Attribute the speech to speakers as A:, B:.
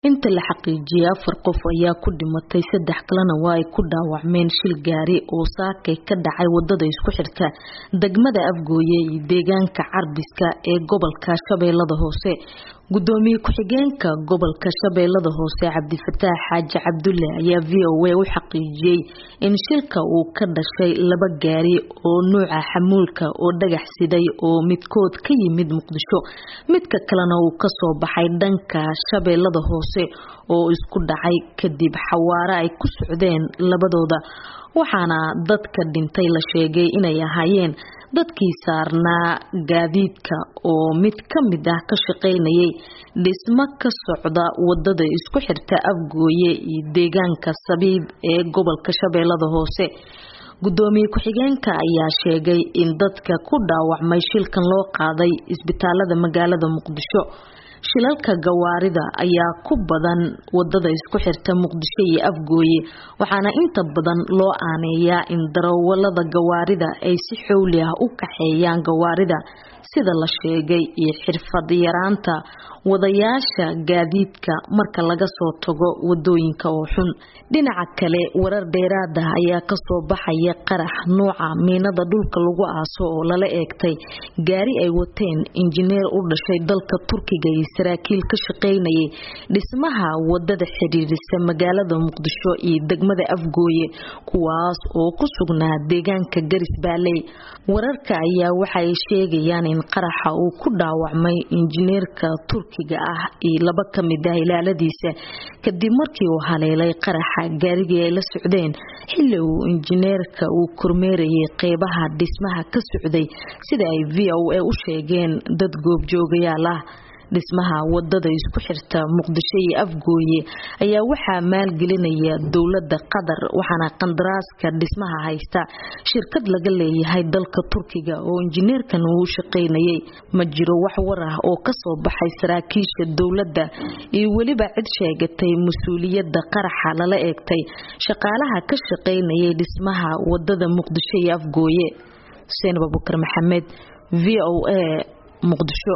A: inta la xaqiijiyay 4 qof ayaa ku dhimatay 3 kalena waa ay ku dhaawacmeen shil gaari oo saakay ka dhacay wadada isku xirka degmada Afgooye iyo deegaanka Carbiska ee gobolka Shabeellada Hoose. Gudoomiye ku-xigeenka gobolka Shabeellada Hoose Cabdifataax Xaaji Cabdulle ayaa VOA u xaqiijiyay in shilka uu ka dhashay 2 gaari oo nooca xamuulka oo dhagax siday oo midkood ka yimid Muqdisho midka kalena uu ka soo baxay dhanka Shabeellada Hoose oo isku dhacay kadib xawaare ay ku socdeen labadooda waxaana dadka dhintay la sheegay inay ahaayeen dadkii saarnaa gaadiidka oo mid ka mid ah ka shaqeynayay dhismo ka socda wadada isku xirta Afgooye iyo deegaanka Sabiib ee gobolka Shabeellada Hoose. Gudoomiye ku-xigeenka ayaa sheegay in dadka ku dhaawacmay shilkan loo qaaday isbitaalada magaalada Muqdisho. Shilalka gawaarida ayaa ku badan wadada isku xirta Muqdisho iyo Afgooye waxaana inta badan loo aaneeyaa in darawalada gawaarida ay si xawli ah u kaxeeyaan gawaarida sida la sheegay iyo xirfad yaraanta wadayaasha gaadiidka marka laga soo tago wadooyinka oo xun. Dhinaca kale warar dheeraad ah ayaa ka soo baxaya qarax nooca miinada dhulka lagu aaso oo lala eegtay gaari ay wateen injineer u dhashay dalka Turkiga iyo saraakiil ka shaqeynayay dhismaha wadada xiriirisa magaalada Muqdisho iyo degmada Afgooye kuwaas oo ku sugnaa deegaanka Garis Baaley. Wararka ayaa waxay sheegayaan in qaraxa uu ku dhaawacmay injineerka Turkiga ah iyo 2 ka mid ah ilaaladiisa kadib markii uu haleelay qaraxa gaarigii ay la socdeen xilli uu injineerka uu kormeerayay qeybaha dhismaha ka socday sida ay VOA u sheegeen dad goobjoogayaal ah. Dhismaha wadada isku xirta Muqdisho iyo Afgooye ayaa waxaa maalgelinaya dawladda Qatar waxaana qandaraaska dhismaha haysta shirkad laga leeyahay dalka Turkiga oo injineerkan uu shaqeynayay. Ma jiro wax war ah oo ka soo baxay saraakiisha dawladda iyo waliba cid sheegatay mas'uuliyadda qaraxa lala eegtay shaqaalaha ka shaqeynayay dhismaha wadada Muqdisho iyo Afgooye. Seen Abubakar Maxamed VOA Muqdisho.